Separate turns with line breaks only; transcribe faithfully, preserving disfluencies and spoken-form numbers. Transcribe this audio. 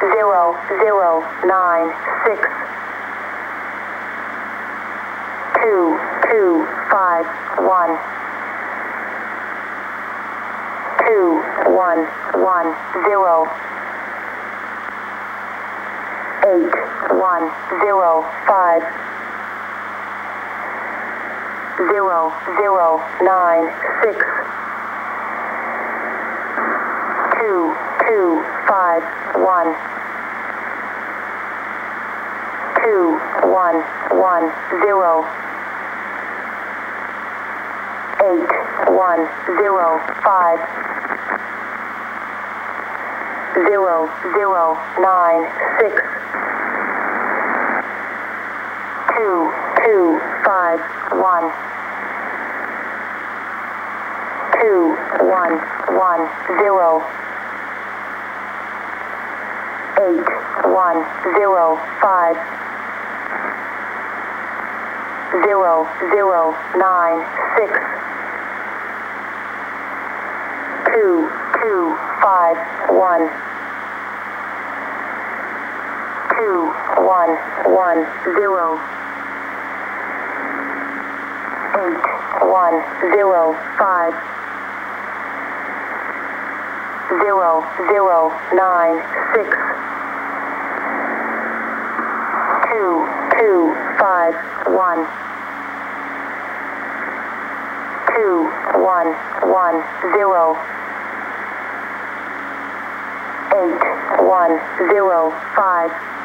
zero zero nine six two two five one two one one zero eight one zero five zero zero nine six two two five one two one one zero eight one zero five zero zero nine six two two five one two one one zero eight one zero five zero zero nine six two two five one two one one zero eight one zero five zero zero nine six two two five one two one one zero eight one zero five